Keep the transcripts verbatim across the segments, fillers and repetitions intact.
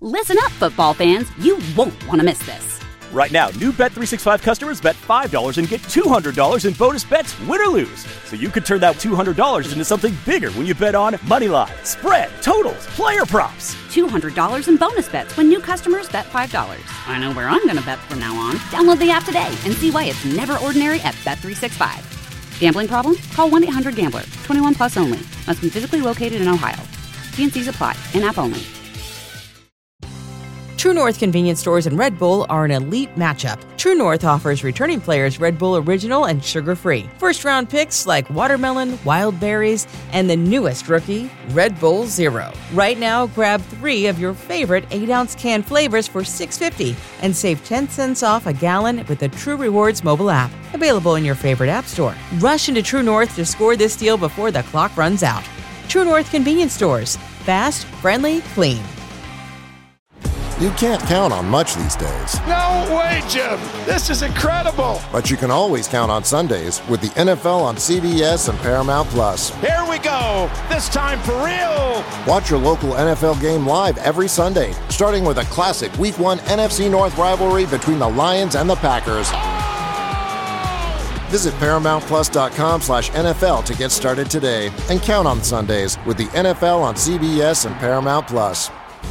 Listen up, football fans. You won't want to miss this. Right now, new Bet three sixty-five customers bet five dollars and get two hundred dollars in bonus bets, win or lose. So you could turn that two hundred dollars into something bigger when you bet on money line, spread, totals, player props. two hundred dollars in bonus bets when new customers bet five dollars. I know where I'm going to bet from now on. Download the app today and see why it's never ordinary at Bet three sixty-five. Gambling problem? Call one eight hundred gambler. twenty-one plus only. Must be physically located in Ohio. T and C's apply. In-app only. True North convenience stores and Red Bull are an elite matchup. True North offers returning players Red Bull Original and sugar-free. First-round picks like watermelon, wild berries, and the newest rookie, Red Bull Zero. Right now, grab three of your favorite eight ounce can flavors for six dollars and fifty cents and save ten cents off a gallon with the True Rewards mobile app. Available in your favorite app store. Rush into True North to score this deal before the clock runs out. True North convenience stores. Fast, friendly, clean. You can't count on much these days. No way, Jim. This is incredible. But you can always count on Sundays with the N F L on C B S and Paramount Plus. Here we go. This time for real. Watch your local N F L game live every Sunday, starting with a classic Week one N F C North rivalry between the Lions and the Packers. Oh! Visit ParamountPlus.com slash NFL to get started today and count on Sundays with the N F L on C B S and Paramount Plus.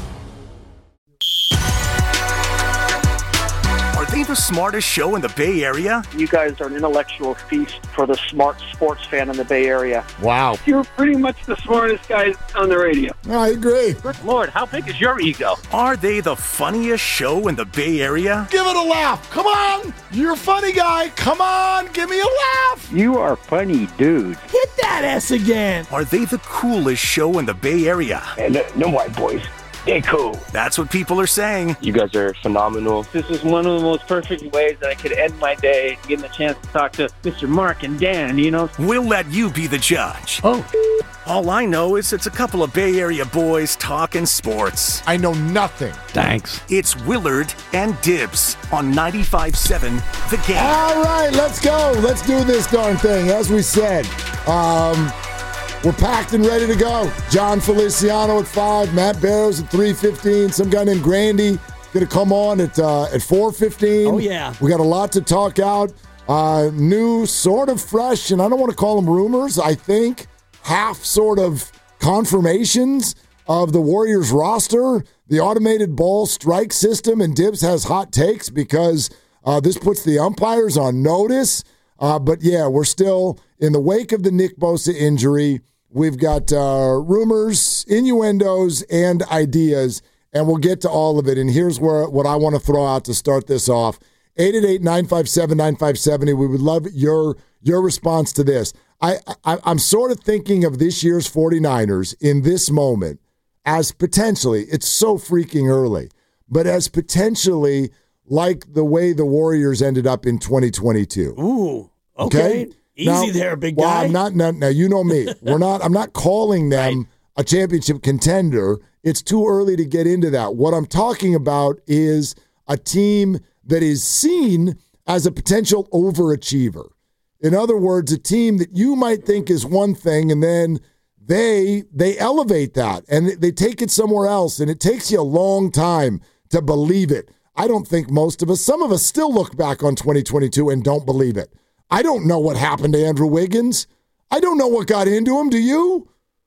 Are they the smartest show in the Bay Area? You guys are an intellectual feast for the smart sports fan in the Bay Area. Wow. You're pretty much the smartest guys on the radio. I agree. Good Lord, how big is your ego? Are they the funniest show in the Bay Area? Give it a laugh. Come on. You're a funny guy. Come on. Give me a laugh. You are funny, dude. Hit that S again. Are they the coolest show in the Bay Area? And uh, no white boys. They cool. That's what people are saying. You guys are phenomenal. This is one of the most perfect ways that I could end my day, getting a chance to talk to Mister Mark and Dan, you know? We'll let you be the judge. Oh. All I know is it's a couple of Bay Area boys talking sports. I know nothing. Thanks. It's Willard and Dibs on ninety-five point seven The Game. All right, let's go. Let's do this darn thing. As we said, um... we're packed and ready to go. John Feliciano at five, Matt Barrows at three fifteen, some guy named Grandy going to come on at uh, at four fifteen. Oh, yeah. We got a lot to talk out. Uh, new, sort of fresh, and I don't want to call them rumors, I think, half sort of confirmations of the Warriors roster, the automated ball strike system, and Dibs has hot takes because uh, this puts the umpires on notice. Uh, but, yeah, we're still in the wake of the Nick Bosa injury. We've got uh, rumors, innuendos, and ideas, and we'll get to all of it. And here's where what I want to throw out to start this off. eight eight eight, nine five seven, nine five seven zero. We would love your your response to this. I, I, I'm sort of thinking of this year's 49ers in this moment as potentially, it's so freaking early, but as potentially like the way the Warriors ended up in twenty twenty-two. Ooh, okay. okay? Easy now, there, big well, guy. I'm not, now, now, you know me. We're not. I'm not calling them right. a championship contender. It's too early to get into that. What I'm talking about is a team that is seen as a potential overachiever. In other words, a team that you might think is one thing, and then they they elevate that, and they take it somewhere else, and it takes you a long time to believe it. I don't think most of us, some of us still look back on twenty twenty-two and don't believe it. I don't know what happened to Andrew Wiggins. I don't know what got into him. Do you?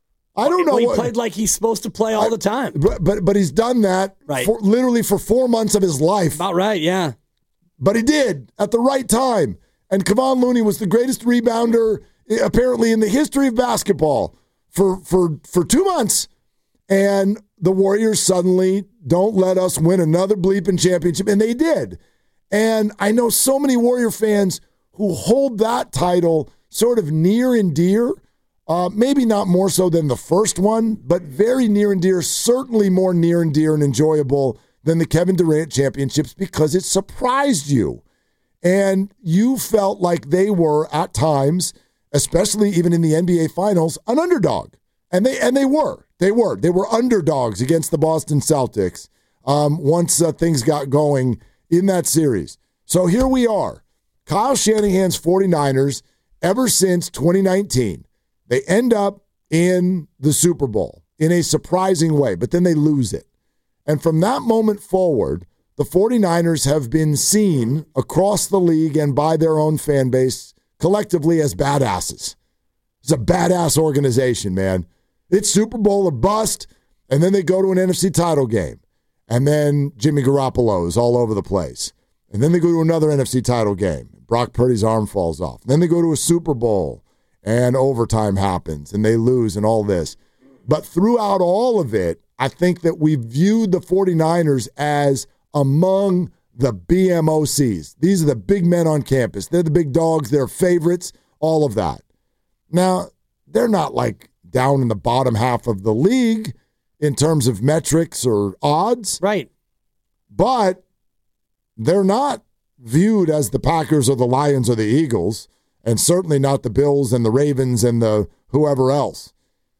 I don't know. Well, he what, played like he's supposed to play all I, the time. But, but but he's done that right. for, literally for four months of his life. About right, yeah. But he did at the right time. And Kevon Looney was the greatest rebounder apparently in the history of basketball for for for two months. And the Warriors suddenly don't let us win another bleeping championship, and they did. And I know so many Warrior fans who hold that title sort of near and dear, uh, maybe not more so than the first one, but very near and dear, certainly more near and dear and enjoyable than the Kevin Durant championships because it surprised you. And you felt like they were, at times, especially even in the N B A Finals, an underdog. And they and they were. They were. They were underdogs against the Boston Celtics um, once uh, things got going in that series. So here we are. Kyle Shanahan's 49ers, ever since twenty nineteen, they end up in the Super Bowl in a surprising way, but then they lose it. And from that moment forward, the 49ers have been seen across the league and by their own fan base collectively as badasses. It's a badass organization, man. It's Super Bowl or bust, and then they go to an N F C title game. And then Jimmy Garoppolo is all over the place. And then they go to another N F C title game. Brock Purdy's arm falls off. And then they go to a Super Bowl, and overtime happens, and they lose and all this. But throughout all of it, I think that we viewed the 49ers as among the B M O Cs. These are the big men on campus. They're the big dogs. They're favorites, all of that. Now, they're not like down in the bottom half of the league in terms of metrics or odds. Right. But they're not viewed as the Packers or the Lions or the Eagles, and certainly not the Bills and the Ravens and the whoever else.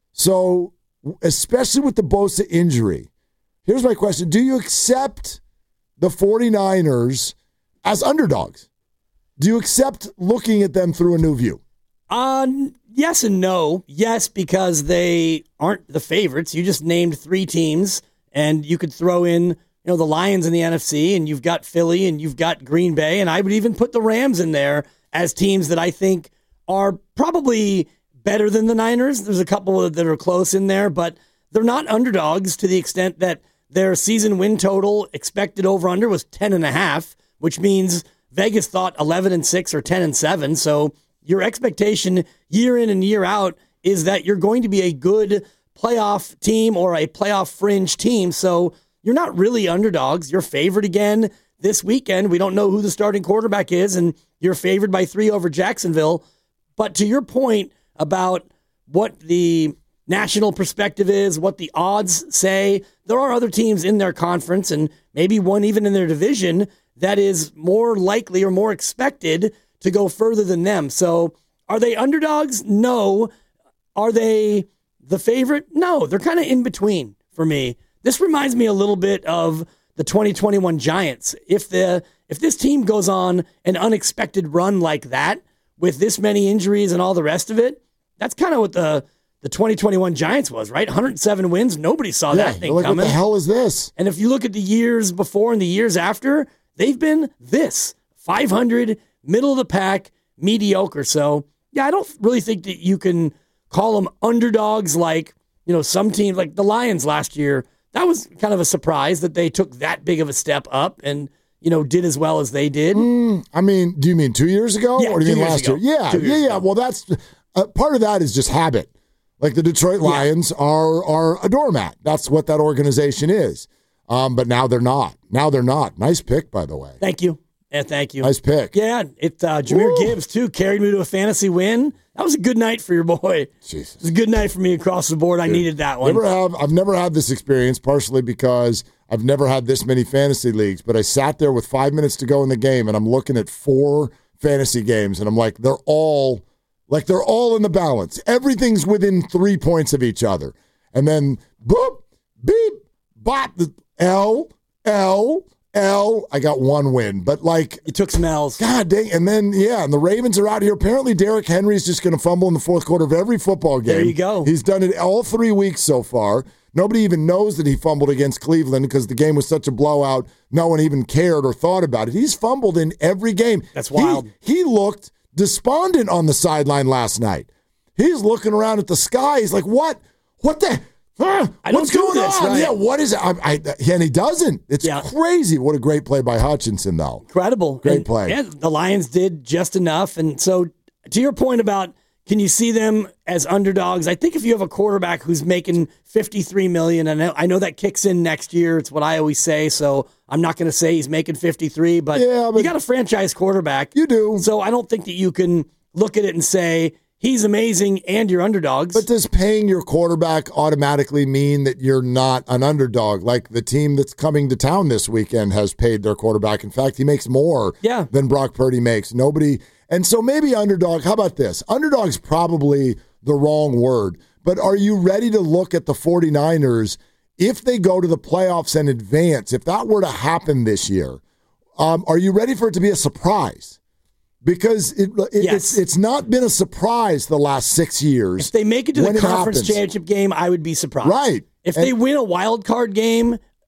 So, especially with the Bosa injury, here's my question. Do you accept the 49ers as underdogs? Do you accept looking at them through a new view? Uh, yes and no. Yes, because they aren't the favorites. You just named three teams, and you could throw in, you know, the Lions in the N F C, and you've got Philly, and you've got Green Bay, and I would even put the Rams in there as teams that I think are probably better than the Niners. There's a couple that are close in there, but they're not underdogs to the extent that their season win total expected over-under was ten and a half, which means Vegas thought eleven and six or ten and seven. So your expectation year in and year out is that you're going to be a good playoff team or a playoff fringe team. So you're not really underdogs. You're favored again this weekend. We don't know who the starting quarterback is, and you're favored by three over Jacksonville. But to your point about what the national perspective is, what the odds say, there are other teams in their conference and maybe one even in their division that is more likely or more expected to go further than them. So are they underdogs? No. Are they the favorite? No. They're kind of in between for me. This reminds me a little bit of the twenty twenty-one Giants. If the if this team goes on an unexpected run like that with this many injuries and all the rest of it, that's kind of what the The twenty twenty-one Giants was, right? one hundred seven wins. Nobody saw yeah, that thing like, coming. What the hell is this? And if you look at the years before and the years after, they've been this. five hundred, middle of the pack, mediocre. So, yeah, I don't really think that you can call them underdogs like, you know, some teams, like the Lions last year. That was kind of a surprise that they took that big of a step up and, you know, did as well as they did. Mm, I mean, do you mean two years ago? Yeah, or do you two mean years last ago. year? Yeah, Two yeah, years yeah. ago. Well, that's uh, part of that is just habit. Like the Detroit Lions yeah. are are a doormat. That's what that organization is. Um, but now they're not. Now they're not. Nice pick, by the way. Thank you. Yeah, thank you. Nice pick. Yeah, it uh, Jahmyr Woo. Gibbs, too, carried me to a fantasy win. That was a good night for your boy. Jesus. It was a good night for me across the board. I Dude, needed that one. Never have, I've never had this experience, partially because I've never had this many fantasy leagues. But I sat there with five minutes to go in the game, and I'm looking at four fantasy games, and I'm like, they're all... Like they're all in the balance. Everything's within three points of each other. And then boop, beep, bop, the L, L, L. I got one win. But like you took some L's. God dang. And then yeah, and the Ravens are out here. Apparently Derrick Henry's just gonna fumble in the fourth quarter of every football game. There you go. He's done it all three weeks so far. Nobody even knows that he fumbled against Cleveland because the game was such a blowout. No one even cared or thought about it. He's fumbled in every game. That's wild. He, he looked despondent on the sideline last night. He's looking around at the sky. He's like, what? What the? Huh? I don't What's do going this, on? right? Yeah, what is it? I, I, and he doesn't. It's Yeah. crazy. What a great play by Hutchinson, though. Incredible. Great And, play. Yeah, the Lions did just enough. And so to your point about can you see them as underdogs, I think if you have a quarterback who's making fifty-three million dollars, and I know, I know that kicks in next year. It's what I always say, so I'm not going to say he's making fifty-three, but, Yeah, but you got a franchise quarterback. You do. So I don't think that you can look at it and say he's amazing and you're underdogs. But does paying your quarterback automatically mean that you're not an underdog? Like the team that's coming to town this weekend has paid their quarterback. In fact, he makes more Yeah. than Brock Purdy makes. Nobody. And so maybe underdog. How about this? Underdog's probably the wrong word. But are you ready to look at the 49ers if they go to the playoffs and advance? If that were to happen this year, um, are you ready for it to be a surprise? Because it, it, Yes. it's it's not been a surprise the last six years. If they make it to when the it conference happens. championship game, I would be surprised. Right. If And- they win a wild card game,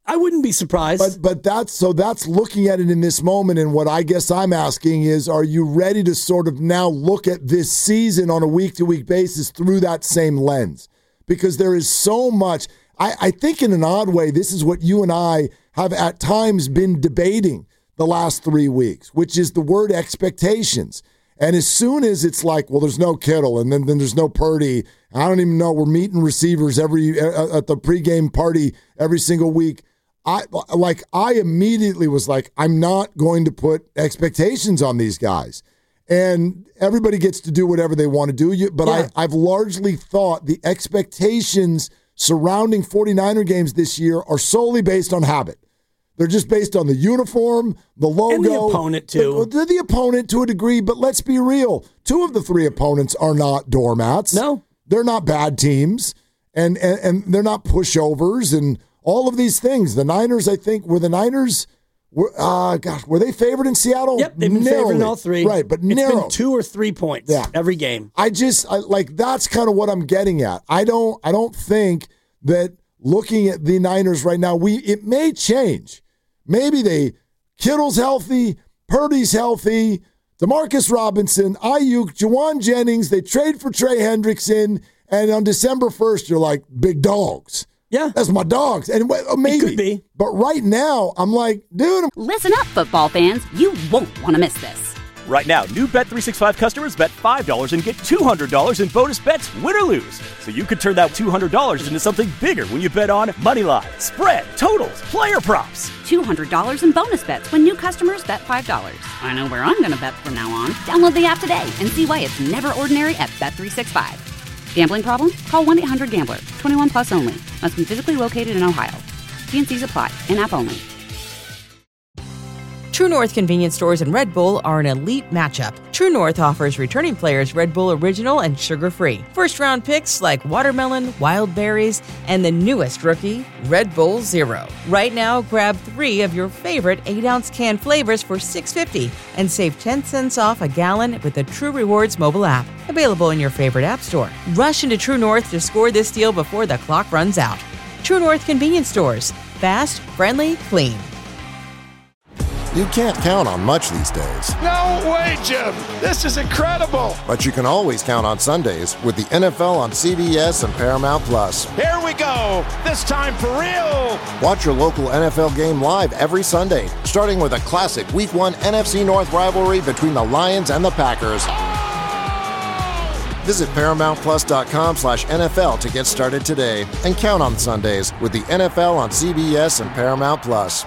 I wouldn't be surprised. But but that's so that's looking at it in this moment, and what I guess I'm asking is, are you ready to sort of now look at this season on a week-to-week basis through that same lens? Because there is so much. I, I think in an odd way, this is what you and I have at times been debating the last three weeks, which is the word expectations. And as soon as it's like, well, there's no Kittle, and then, then there's no Purdy, I don't even know, we're meeting receivers every uh, at the pregame party every single week. I like I immediately was like, I'm not going to put expectations on these guys. And everybody gets to do whatever they want to do. But yeah. I, I've largely thought the expectations surrounding 49er games this year are solely based on habit. They're just based on the uniform, the logo. And the opponent, too. The, the opponent to a degree, but let's be real. Two of the three opponents are not doormats. No. They're not bad teams, and, and, and they're not pushovers and all of these things. The Niners, I think, were the Niners, were, uh, gosh, were they favored in Seattle? Yep, they've been Narrowly. favored in all three. Right, but it's narrow. been two or three points yeah. every game. I just, I, like, that's kind of what I'm getting at. I don't, I don't think that looking at the Niners right now, we it may change. Maybe they, Kittle's healthy, Purdy's healthy, Demarcus Robinson, Ayuk, Juwan Jennings, they trade for Trey Hendrickson, and on December first, you're like, big dogs. Yeah. That's my dogs. And maybe. It could be. But right now, I'm like, dude. I'm- Listen up, football fans. You won't want to miss this. Right now, new Bet three sixty-five customers bet five dollars and get two hundred dollars in bonus bets, win or lose. So you could turn that two hundred dollars into something bigger when you bet on money line, spread, totals, player props. two hundred dollars in bonus bets when new customers bet five dollars. I know where I'm going to bet from now on. Download the app today and see why it's never ordinary at Bet three sixty-five. Gambling problem? Call one eight hundred gambler. twenty-one plus only. Must be physically located in Ohio. T and C's apply. In-app only. True North convenience stores and Red Bull are an elite matchup. True North offers returning players Red Bull Original and sugar-free. First-round picks like watermelon, wild berries, and the newest rookie, Red Bull Zero. Right now, grab three of your favorite eight-ounce can flavors for six dollars and fifty cents and save ten cents off a gallon with the True Rewards mobile app. Available in your favorite app store. Rush into True North to score this deal before the clock runs out. True North convenience stores. Fast, friendly, clean. You can't count on much these days. No way, Jim. This is incredible. But you can always count on Sundays with the N F L on C B S and Paramount Plus. Here we go. This time for real. Watch your local N F L game live every Sunday, starting with a classic Week one N F C North rivalry between the Lions and the Packers. Visit ParamountPlus.com slash NFL to get started today and count on Sundays with the N F L on C B S and Paramount Plus.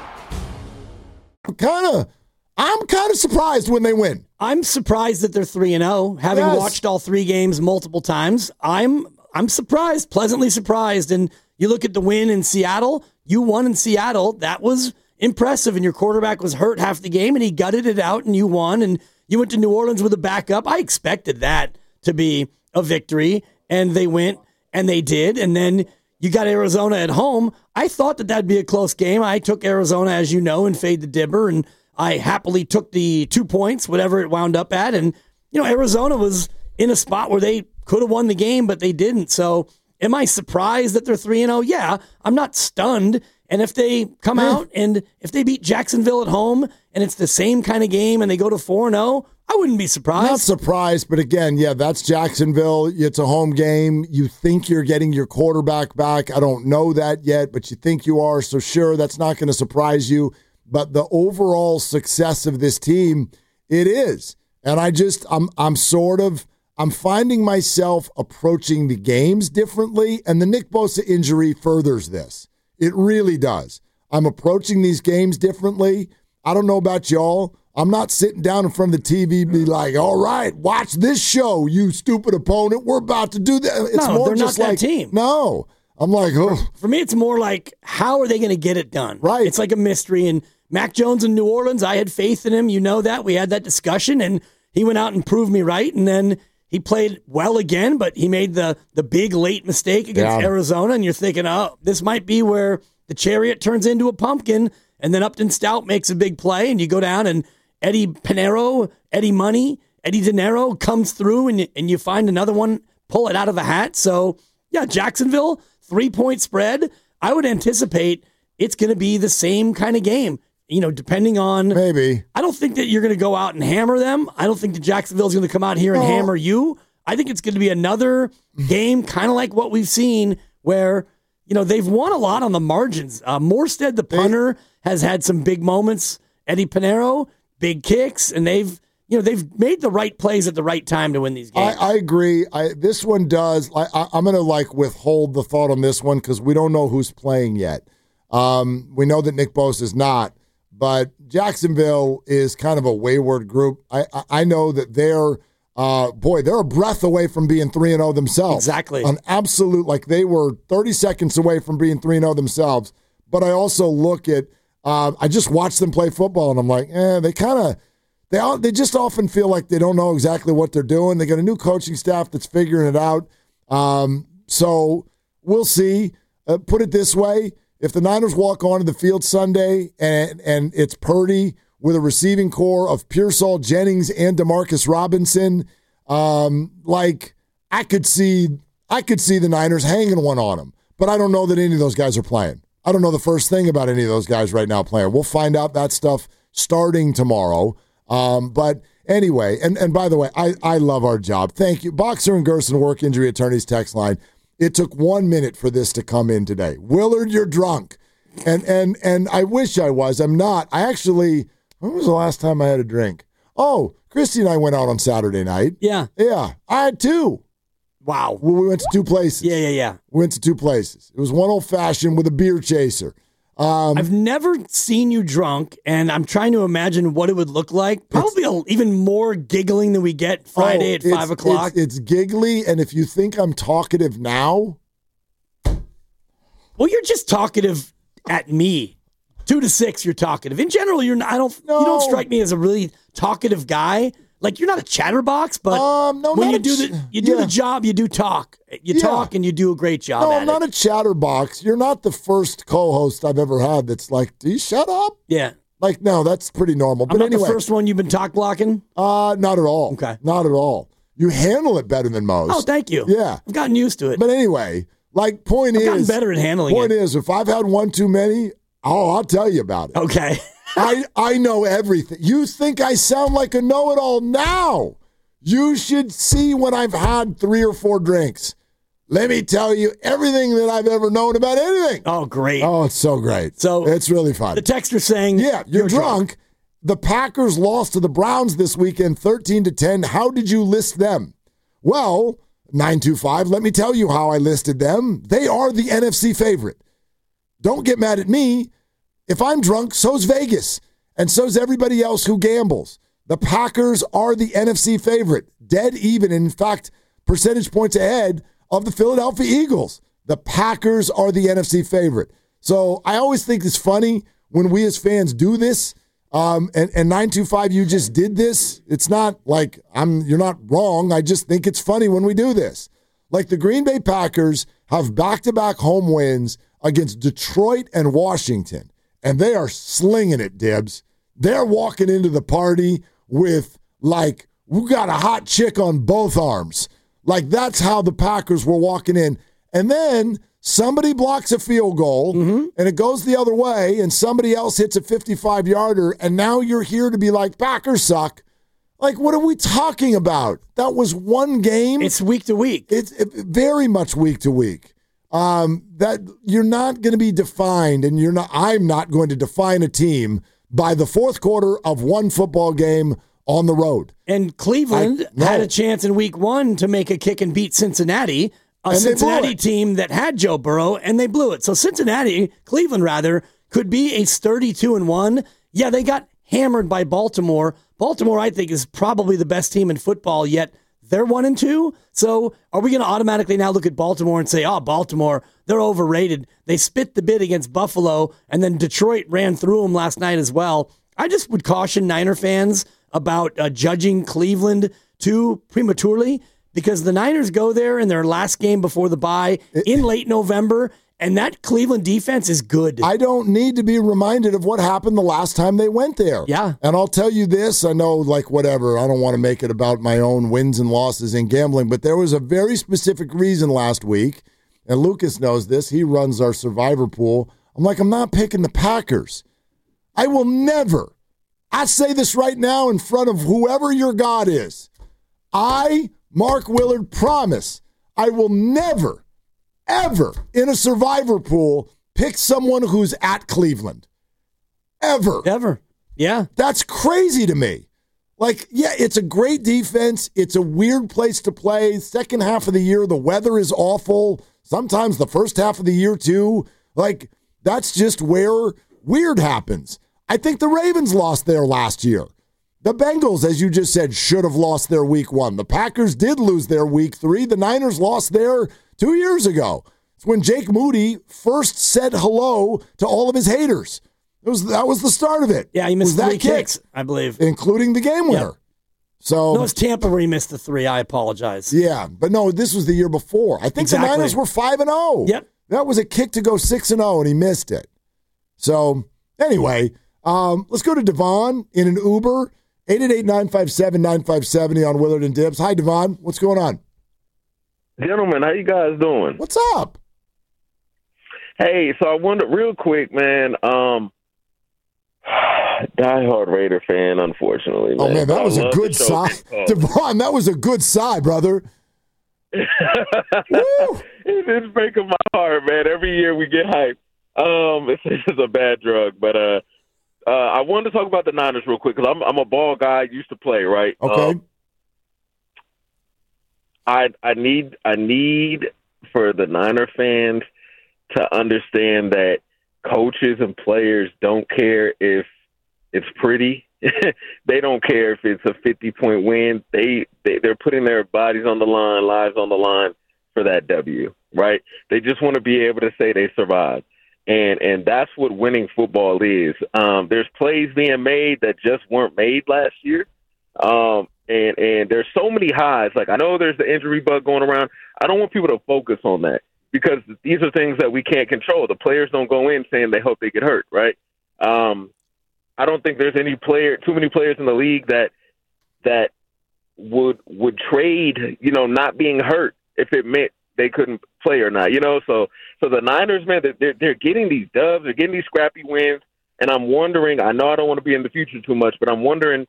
Kind of, I'm kind of surprised when they win. I'm surprised that they're three and zero, having Yes. watched all three games multiple times. I'm I'm surprised, pleasantly surprised. And you look at the win in Seattle. You won in Seattle. That was impressive. And your quarterback was hurt half the game, and he gutted it out, and you won. And you went to New Orleans with a backup. I expected that to be a victory, and they went and they did. And then you got Arizona at home. I thought that that'd be a close game. I took Arizona, as you know, and fade the dibber, and I happily took the two points, whatever it wound up at. And, you know, Arizona was in a spot where they could have won the game, but they didn't. So am I surprised that they're three and oh? Yeah, I'm not stunned. And if they come out and if they beat Jacksonville at home and it's the same kind of game and they go to four and oh, I wouldn't be surprised. Not surprised, but again, yeah, that's Jacksonville. It's a home game. You think you're getting your quarterback back. I don't know that yet, but you think you are. So sure, that's not going to surprise you. But the overall success of this team, it is. And I just, I'm, I'm sort of, I'm finding myself approaching the games differently. And the Nick Bosa injury furthers this. It really does. I'm approaching these games differently. I don't know about y'all. I'm not sitting down in front of the T V and be like, all right, watch this show, you stupid opponent. We're about to do that. It's no, more they're just not like, that team. No. I'm like, oh. For me, it's more like, how are they going to get it done? Right. It's like a mystery. And Mac Jones in New Orleans, I had faith in him. You know that. We had that discussion, and he went out and proved me right. And then he played well again, but he made the, the big late mistake against Yeah. Arizona. And you're thinking, oh, this might be where the chariot turns into a pumpkin. And then Upton Stout makes a big play, and you go down and Eddie Pinero, Eddie Money, Eddie De Niro comes through, and you, and you find another one, pull it out of the hat. So, yeah, Jacksonville, three-point spread. I would anticipate it's going to be the same kind of game. You know, depending on... Maybe. I don't think that you're going to go out and hammer them. I don't think that Jacksonville's going to come out here and oh. hammer you. I think it's going to be another game kind of like what we've seen where, you know, they've won a lot on the margins. Uh, Morstead, the punter, has had some big moments. Eddie Pinheiro, big kicks, and they've, you know, they've made the right plays at the right time to win these games. I, I agree. I, this one does. I, I, I'm going to like withhold the thought on this one because we don't know who's playing yet. Um, we know that Nick Bosa is not, but Jacksonville is kind of a wayward group. I, I, I know that they're. Uh, boy, they're a breath away from being three and oh themselves. Exactly. An absolute, like they were thirty seconds away from being three and oh themselves. But I also look at, uh, I just watched them play football, and I'm like, eh, they kind of, they all, they just often feel like they don't know exactly what they're doing. They got a new coaching staff that's figuring it out. Um, so we'll see. Uh, put it this way, if the Niners walk onto the field Sunday and and it's Purdy with a receiving core of Pearsall, Jennings, and Demarcus Robinson, um, like I could see, I could see the Niners hanging one on them. But I don't know that any of those guys are playing. I don't know the first thing about any of those guys right now playing. We'll find out that stuff starting tomorrow. Um, but anyway, and, and by the way, I, I love our job. Thank you. Boxer and Gerson Work Injury Attorneys text line. It took one minute for this to come in today. Willard, you're drunk. And and and I wish I was. I'm not. I actually... When was the last time I had a drink? Oh, Christy and I went out on Saturday night. Yeah. Yeah. I had two. Wow. We went to two places. Yeah, yeah, yeah. We went to two places. It was one old-fashioned with a beer chaser. Um, I've never seen you drunk, and I'm trying to imagine what it would look like. Probably a, even more giggling than we get Friday oh, at five o'clock. It's, it's giggly, and if you think I'm talkative now... Well, you're just talkative at me. Two to six, you're talkative. In general, you're not, I don't. No. You don't strike me as a really talkative guy. Like you're not a chatterbox, but um, no, when you ch- do the you do yeah. the job, you do talk. You yeah. talk and you do a great job. No, at I'm not it. a chatterbox. You're not the first co-host I've ever had that's like, "Do you shut up?" Yeah. Like no, that's pretty normal. I'm but not anyway, the first one you've been talk blocking. Uh not at all. Okay, not at all. You handle it better than most. Oh, thank you. Yeah, I've gotten used to it. But anyway, like point I've is, gotten better at handling point it. Point is, if I've had one too many. Oh, I'll tell you about it. Okay. I, I know everything. You think I sound like a know-it-all now. You should see when I've had three or four drinks. Let me tell you everything that I've ever known about anything. Oh, great. Oh, it's so great. So it's really fun. The texter saying, yeah, you're, you're drunk. drunk. The Packers lost to the Browns this weekend thirteen to ten. How did you list them? Well, nine two five, let me tell you how I listed them. They are the N F C favorite. Don't get mad at me. If I'm drunk, so's Vegas, and so's everybody else who gambles. The Packers are the N F C favorite, dead even, in fact, percentage points ahead of the Philadelphia Eagles. The Packers are the N F C favorite. So I always think it's funny when we as fans do this, um, and, and nine two five, you just did this. It's not like I'm. you're not wrong. I just think it's funny when we do this. Like the Green Bay Packers have back-to-back home wins against Detroit and Washington. And they are slinging it, Dibs. They're walking into the party with, like, we got a hot chick on both arms. Like, that's how the Packers were walking in. And then somebody blocks a field goal, mm-hmm. and it goes the other way, and somebody else hits a fifty-five-yarder, and now you're here to be like, Packers suck. Like, what are we talking about? That was one game. It's week to week. It's very much week to week. Um, that you're not going to be defined, and you're not. I'm not going to define a team by the fourth quarter of one football game on the road. And Cleveland I, no. had a chance in week one to make a kick and beat Cincinnati, a and Cincinnati team that had Joe Burrow, and they blew it. So Cincinnati, Cleveland rather, could be a thirty-two and one. Yeah, they got hammered by Baltimore. Baltimore, I think, is probably the best team in football, yet they're one and two. So are we going to automatically now look at Baltimore and say, oh, Baltimore, they're overrated. They spit the bit against Buffalo, and then Detroit ran through them last night as well. I just would caution Niner fans about uh, judging Cleveland too prematurely, because the Niners go there in their last game before the bye in late November, and that Cleveland defense is good. I don't need to be reminded of what happened the last time they went there. Yeah. And I'll tell you this, I know, like, whatever, I don't want to make it about my own wins and losses in gambling, but there was a very specific reason last week, and Lucas knows this. He runs our survivor pool. I'm like, I'm not picking the Packers. I will never, I say this right now in front of whoever your God is. I, Mark Willard, promise I will never, ever in a survivor pool pick someone who's at Cleveland. Ever. Ever. Yeah. That's crazy to me. Like, yeah, it's a great defense. It's a weird place to play. Second half of the year, the weather is awful. Sometimes the first half of the year, too. Like, that's just where weird happens. I think the Ravens lost there last year. The Bengals, as you just said, should have lost their week one. The Packers did lose their week three. The Niners lost there two years ago. It's when Jake Moody first said hello to all of his haters. It was that was the start of it. Yeah, he missed was three that kicks, I believe. Including the game winner. Yep. So, no, it's Tampa where he missed the three. I apologize. Yeah, but no, this was the year before. I think exactly. the Niners were five and oh. Yep. That was a kick to go six and oh, and he missed it. So, anyway, um, let's go to Devon in an Uber. eight eight eight, nine five seven, nine five seven zero on Willard and Dibs. Hi, Devon. What's going on? Gentlemen, how you guys doing? What's up? Hey, so I wondered real quick, man. Um, diehard Raider fan, unfortunately. Man. Oh, man, that I was a good sigh. Devon, that was a good sigh, brother. It's breaking my heart, man. Every year we get hyped. Um, it's, it's a bad drug, but uh, uh, I wanted to talk about the Niners real quick because I'm I'm a ball guy. Used to play, right? Okay. Um, I I need I need for the Niner fans to understand that coaches and players don't care if it's pretty. They don't care if it's a fifty-point win. They, they, they're putting their bodies on the line, lives on the line for that W, right? They just want to be able to say they survived. And and that's what winning football is. Um, there's plays being made that just weren't made last year. Um, and, and there's so many highs. Like, I know there's the injury bug going around. I don't want people to focus on that because these are things that we can't control. The players don't go in saying they hope they get hurt, right? Um, I don't think there's any player, too many players in the league that that would would trade, you know, not being hurt if it meant they couldn't play or not, you know. So, so the Niners, man, they're they're getting these dubs, they're getting these scrappy wins, and I'm wondering. I know I don't want to be in the future too much, but I'm wondering,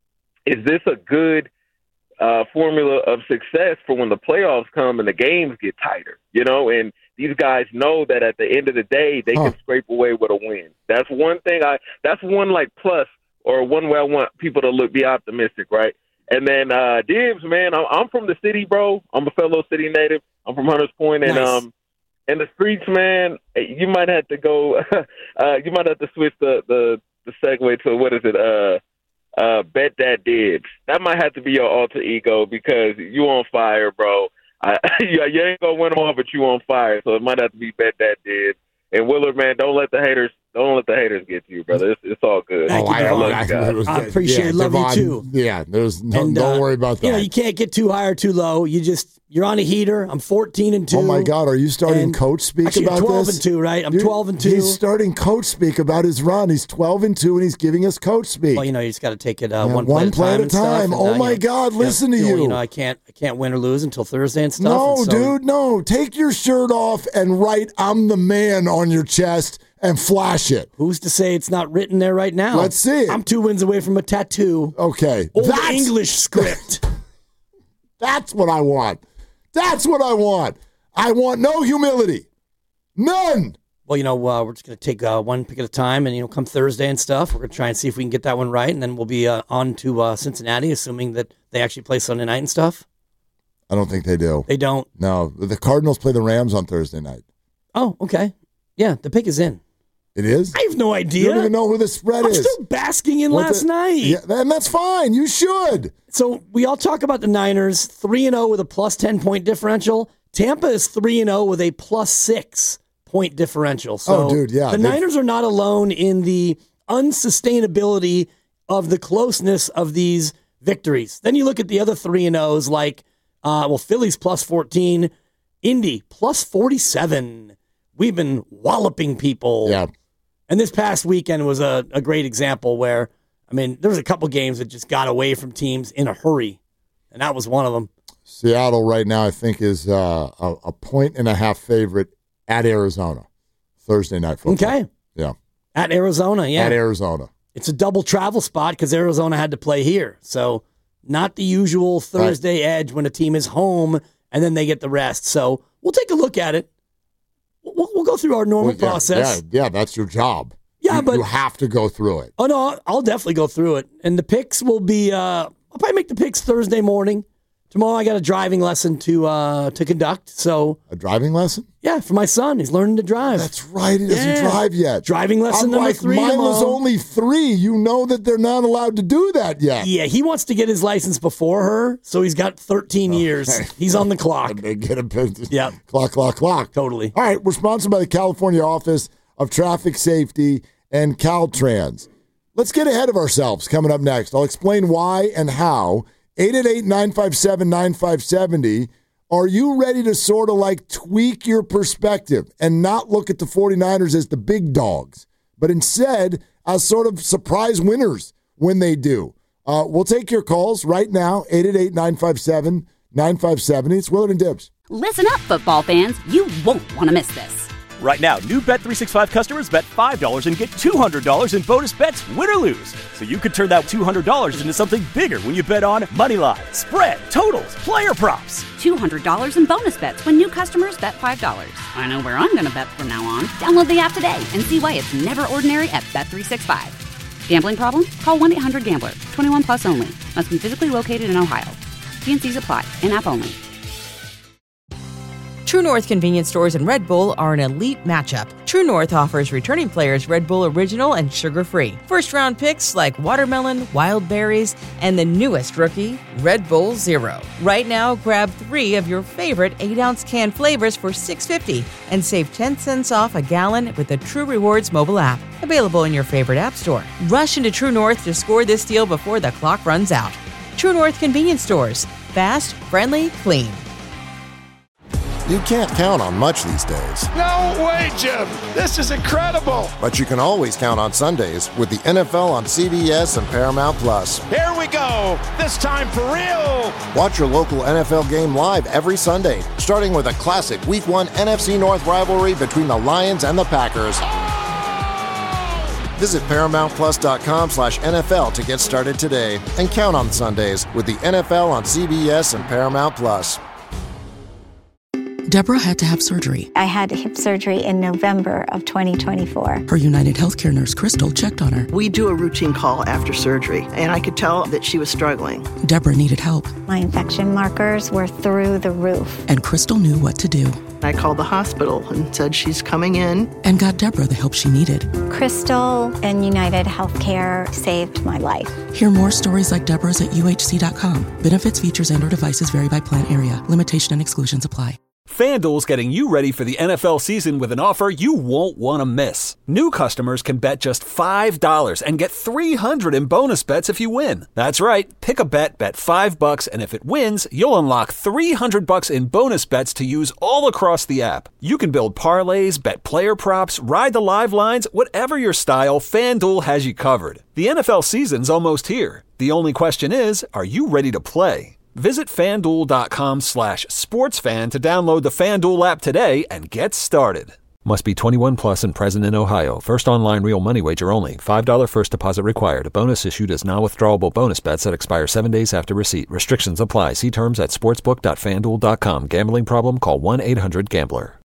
is this a good uh, formula of success for when the playoffs come and the games get tighter, you know? And these guys know that at the end of the day, they huh. can scrape away with a win. That's one thing I, that's one like plus or one way I want people to look, be optimistic, right? And then uh, Dibs, man, I'm, I'm from the city, bro. I'm a fellow city native. I'm from Hunters Point, and nice. um, in the streets, man, you might have to go. uh, you might have to switch the the, the segue to what is it? Uh, uh, Bet That Dibs. That might have to be your alter ego because you on fire, bro. I, yeah, you ain't gonna win them all, but you on fire. So it might have to be Bet That Dibs. And Willard, man, don't let the haters don't let the haters get to you, brother. It's, it's all good. Thank oh, you, I, love I, you I, was, I appreciate yeah, it. Love Devon, you too. Yeah, there's no, and, don't uh, worry about that. You know, you can't get too high or too low. You just you're on a heater. I'm fourteen and two. Oh my God, are you starting coach speak actually, about twelve this? and two, right? I'm You're, twelve and two. He's starting coach speak about his run. He's twelve and two, and he's giving us coach speak. Well, you know, you just got to take it uh, yeah, one, one play at a time. And, oh uh, my you know, God, listen you know, to you. You know, I can't, I can't win or lose until Thursday and stuff. No, and so, dude, no. Take your shirt off and write "I'm the man" on your chest and flash it. Who's to say it's not written there right now? Let's see it. I'm two wins away from a tattoo. Okay, Old that's English script. That's what I want. That's what I want. I want no humility. None. Well, you know, uh, we're just going to take uh, one pick at a time, and, you know, come Thursday and stuff, we're going to try and see if we can get that one right, and then we'll be uh, on to uh, Cincinnati, assuming that they actually play Sunday night and stuff. I don't think they do. They don't? No. The Cardinals play the Rams on Thursday night. Oh, okay. Yeah, the pick is in. It is? I have no idea. You don't even know who the spread I'm is. I'm still basking in What's last it? night. Yeah, and that's fine. You should. So we all talk about the Niners, three and oh with a plus ten-point differential. Tampa is three and oh with a plus six-point differential. So oh, dude, yeah. The Niners are not alone in the unsustainability of the closeness of these victories. Then you look at the other three and ohs like, uh, well, Philly's plus fourteen, Indy plus forty-seven. We've been walloping people. Yeah. And this past weekend was a, a great example where, I mean, there was a couple games that just got away from teams in a hurry, and that was one of them. Seattle right now, I think, is uh, a, a point and a half favorite at Arizona. Thursday night football. Okay. Yeah. At Arizona, yeah. At Arizona. It's a double travel spot because Arizona had to play here. So not the usual Thursday right. edge when a team is home and then they get the rest. So we'll take a look at it. We'll, we'll go through our normal well, yeah, process. Yeah, yeah, that's your job. Yeah, you, but you have to go through it. Oh, no, I'll definitely go through it. And the picks will be, uh, I'll probably make the picks Thursday morning. Tomorrow I got a driving lesson to uh, to conduct. So a driving lesson? Yeah, for my son. He's learning to drive. That's right. He doesn't yeah. drive yet. Driving lesson I'm number like, three. Mine tomorrow. was only three. You know that they're not allowed to do that yet. Yeah, he wants to get his license before her, so he's got thirteen okay. years. He's on the clock. They get a yeah. Clock, clock, clock. Totally. All right, we're sponsored by the California Office of Traffic Safety and Caltrans. Let's get ahead of ourselves coming up next. I'll explain why and how. eight eight eight, nine five seven, nine five seven zero. Are you ready to sort of like tweak your perspective and not look at the 49ers as the big dogs, but instead as sort of surprise winners when they do? Uh, we'll take your calls right now, eight eight eight, nine five seven, nine five seven zero. It's Willard and Dibs. Listen up, football fans. You won't want to miss this. Right now, new Bet three sixty-five customers bet five dollars and get two hundred dollars in bonus bets, win or lose. So you could turn that two hundred dollars into something bigger when you bet on money line, spread, totals, player props. two hundred dollars in bonus bets when new customers bet five dollars. I know where I'm going to bet from now on. Download the app today and see why it's never ordinary at Bet three sixty-five. Gambling problem? Call one eight hundred gambler. twenty-one plus only. Must be physically located in Ohio. T and C's apply. In-app only. True North convenience stores and Red Bull are an elite matchup. True North offers returning players Red Bull Original and sugar-free. First-round picks like watermelon, wild berries, and the newest rookie, Red Bull Zero. Right now, grab three of your favorite eight-ounce can flavors for six dollars and fifty cents and save ten cents off a gallon with the True Rewards mobile app. Available in your favorite app store. Rush into True North to score this deal before the clock runs out. True North convenience stores. Fast, friendly, clean. You can't count on much these days. No way, Jim. This is incredible. But you can always count on Sundays with the N F L on C B S and Paramount Plus. Here we go. This time for real. Watch your local N F L game live every Sunday, starting with a classic Week one N F C North rivalry between the Lions and the Packers. Visit ParamountPlus.com slash NFL to get started today and count on Sundays with the N F L on C B S and Paramount Plus. Deborah had to have surgery. I had hip surgery in November of twenty twenty-four. Her United Healthcare nurse, Crystal, checked on her. We do a routine call after surgery, and I could tell that she was struggling. Deborah needed help. My infection markers were through the roof. And Crystal knew what to do. I called the hospital and said she's coming in. And got Deborah the help she needed. Crystal and United Healthcare saved my life. Hear more stories like Deborah's at U H C dot com. Benefits, features, and or devices vary by plan area. Limitation and exclusions apply. FanDuel's getting you ready for the N F L season with an offer you won't want to miss. New customers can bet just five dollars and get three hundred dollars in bonus bets if you win. That's right. Pick a bet, bet five bucks, and if it wins, you'll unlock three hundred bucks in bonus bets to use all across the app. You can build parlays, bet player props, ride the live lines, whatever your style, FanDuel has you covered. The N F L season's almost here. The only question is, are you ready to play? Visit FanDuel.com slash sportsfan to download the FanDuel app today and get started. Must be twenty-one plus and present in Ohio. First online real money wager only. five dollars first deposit required. A bonus issued as non-withdrawable bonus bets that expire seven days after receipt. Restrictions apply. See terms at sportsbook dot fanduel dot com. Gambling problem? Call one eight hundred gambler.